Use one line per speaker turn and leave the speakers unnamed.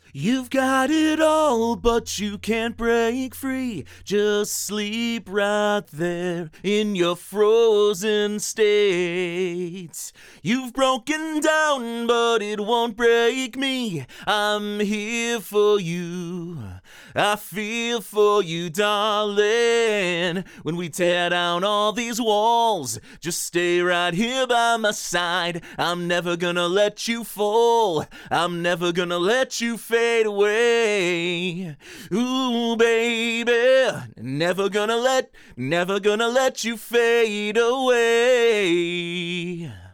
You've got it all, but you can't break free. Just sleep right there in your frozen state. You've broken down, but it won't break me. I'm here for you. I feel for you, darling. When we tear down all these walls, just stay right here by my side. I'm never gonna let you fall. I'm never gonna let you fade away. Ooh, baby, never gonna let you fade away.